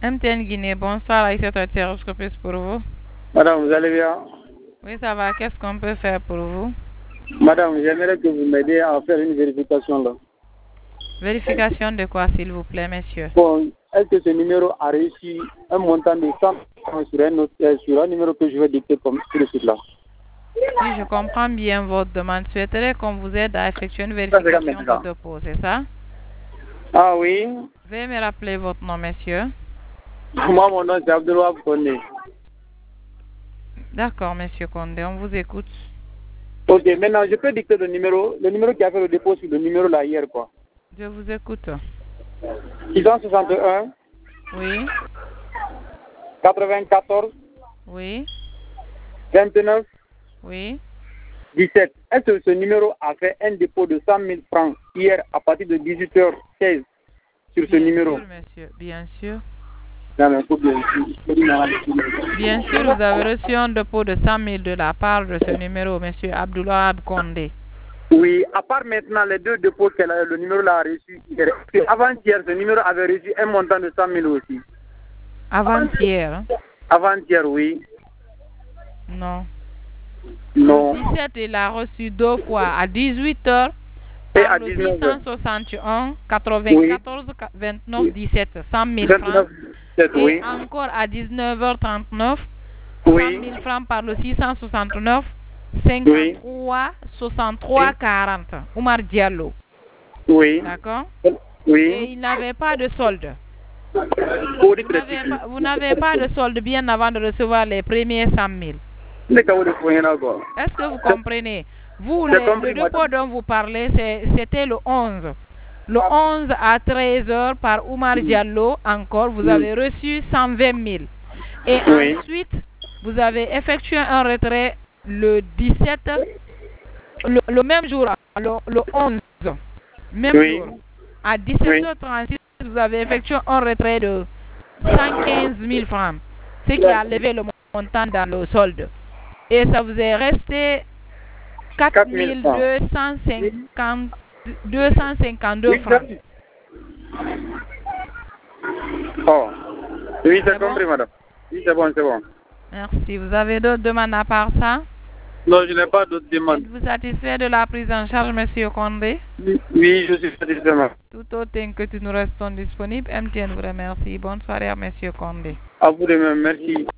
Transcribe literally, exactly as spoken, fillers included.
M T N Guinée, bonsoir, Aïssa Tatiara, que puis pour vous? Madame, vous allez bien? Oui, ça va. Qu'est-ce qu'on peut faire pour vous? Madame, j'aimerais que vous m'aidiez à faire une vérification là. Vérification de quoi, s'il vous plaît, monsieur? Bon, est-ce que ce numéro a réussi un montant de cent francs sur un, autre, euh, sur un numéro que je vais dicter comme sur le site là? Si je comprends bien votre demande, souhaiterais qu'on vous aide à effectuer une vérification de dépôt, c'est ça? Ah oui. Veuillez me rappeler votre nom, monsieur. Moi, mon nom c'est Abdullah Kone. D'accord, monsieur Condé, on vous écoute. Ok, maintenant je peux dicter le numéro, le numéro qui a fait le dépôt sur le numéro là hier quoi. Je vous écoute. six cent soixante et un. Oui. quatre-vingt-quatorze. Oui. vingt-neuf. Oui. dix-sept. Est-ce que ce numéro a fait un dépôt de cent mille francs hier à partir de dix-huit heures seize sur ce bien numéro? Sûr, monsieur, bien sûr. Non, mais faut bien. Bien sûr, vous avez reçu un dépôt de cent mille de la part de ce numéro, monsieur Abdoulahad Condé. Oui, à part maintenant les deux dépôts que la- le numéro l'a reçu hier. Avant-hier, ce numéro avait reçu un montant de cent mille aussi. Avant-hier? Hein? Avant-hier, oui. Non. Non. Le dix-sept, il a reçu deux fois à dix-huit heures Et par à le dix-neuf six heures. cent soixante et un quatre-vingt-quatorze vingt-neuf dix-sept cent mille francs. vingt-neuf, oui. Et encore à dix-neuf heures trente-neuf Oui. cent mille francs par le six cent soixante-neuf cinquante-trois soixante-trois quarante. Oumar Diallo. Oui. D'accord? Oui. Et il n'avait pas de solde. Vous Vous n'avez pas, vous n'avez pas de solde bien avant de recevoir les premiers cent mille. Est-ce que vous comprenez? Vous, les, le dépôt dont vous parlez, c'était le onze. Le onze à treize heures par Oumar Diallo, encore, vous avez reçu cent vingt mille. Et Oui. ensuite, vous avez effectué un retrait le dix-sept, le, le même jour, le, le onze, même Oui. jour. À dix-sept heures trente-six, vous avez effectué un retrait de cent quinze mille francs, ce qui a levé le montant dans le solde. Et ça vous est resté quatre mille deux cent cinquante-deux francs. Oh. Oui, c'est C'est bon? compris, madame. Oui, c'est bon, c'est bon. Merci. Vous avez d'autres demandes à part ça? Non, je n'ai pas d'autres demandes. Êtes-vous satisfait de la prise en charge, monsieur Condé? Oui, je suis satisfait, madame. Tout autre que nous restons disponibles. M T N vous remercie. Bonne soirée à monsieur Condé. À vous de même, merci.